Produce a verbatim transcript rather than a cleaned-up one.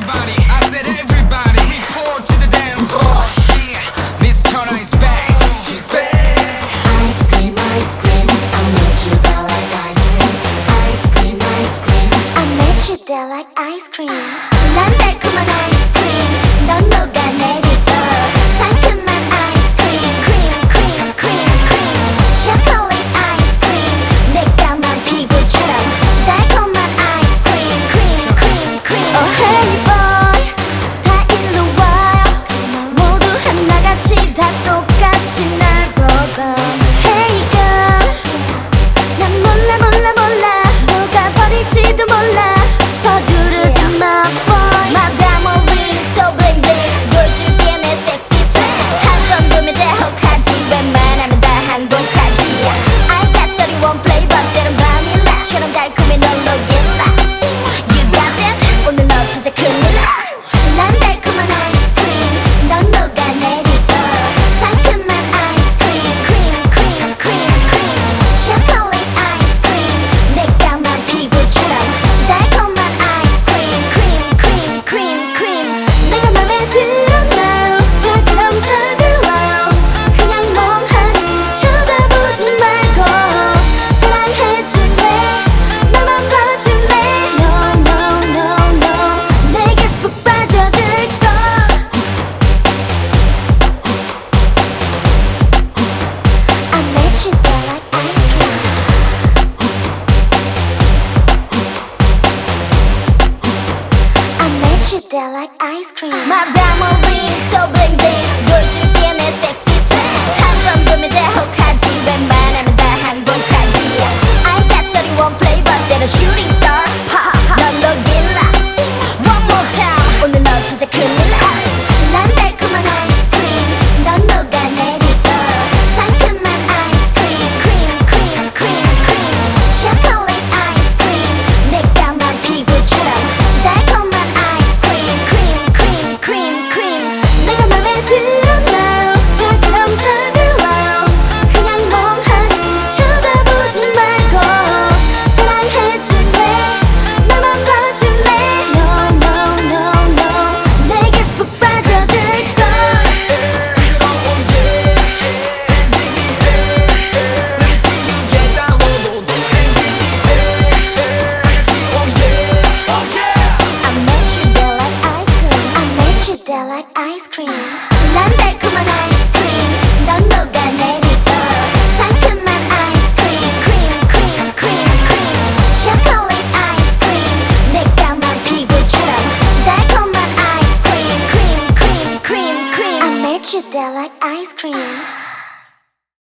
everybody, I said everybody, report to the dance floor. Yeah, Miss Turner is back, she's back. Ice cream, ice cream, I made you die like ice cream. Ice cream, ice cream, I made you die like ice cream. 난 달콤한 아이스크림, 넌 녹아내리고 상큼한 아이스크림. 크림, 크림, 크림, 크림. 초콜릿 아이스크림, 내 까만 피부처럼 달콤한 아이스크림. 크림, 크림, 크림. Oh hey boy, 다 일로 와요. 모두 하나같이 다 똑같이 날 보고. Hey girl, 난 몰라 몰라 몰라 녹아버릴지도 몰라. 서두르지 마 boy. 마담 ring so bling bling, 보여줄게 내 섹시 swag. 한번 보면 다 혹하지, 웬만하면 다 한복하지. I got thirty-one flavor, 때론 바닐라처럼 달콤해 널 녹일라. You got that, 오늘 너 진짜 큰일나. 난 달콤한 아이스크림, 넌 녹아내리고 상큼한 아이스크림. 크림, 크림, 크림, 크림. 초콜릿 아이스크림, 내 까만 피부처럼 달콤한 아이스크림. 크림, 크림, 크림, 크림. 내가 맘에 들어 now, 자 그럼 다가와. 그냥 멍하니 쳐다보지 말고 사랑해줄래, 나만 봐줄래. No, no, no, no, 내게 푹 빠져들고. I made you die like ice cream. I made you die like ice cream. 마담 ring so bling bling, 보여줄게 내 섹시 swag. 한번 보면 다 혹하지, 웬만하면 다 항복하지. I got thirty-one flavor, 때론 shooting star. 넌 녹일라. One more time, 오늘 너 진짜 큰일나. 난 달콤한 아이스크림, 넌 녹아내리고 상큼한 아이스크림. 크림, 크림, 크림, 크림. 초콜릿 아이스크림, 내 까만 피부처럼 달콤한 아이스크림. 크림, 크림, 크림, 크림. 내가 맘에 들어 now, 자 그럼 다가와. 그냥 멍하니 쳐다보지 말고 사랑해줄래, 나만 봐줄래. No, no, no, no, 내게 푹 빠져들고. I made you die like ice cream. I made you die like ice cream. 난 달콤한 아이스크림, 넌 녹아내리고 상큼한 아이스크림. 크림, 크림, 크림, 크림. 초콜릿 아이스크림, 내 까만 피부처럼 달콤한 아이스크림. 크림, 크림, 크림, 크림. I made you die like ice cream.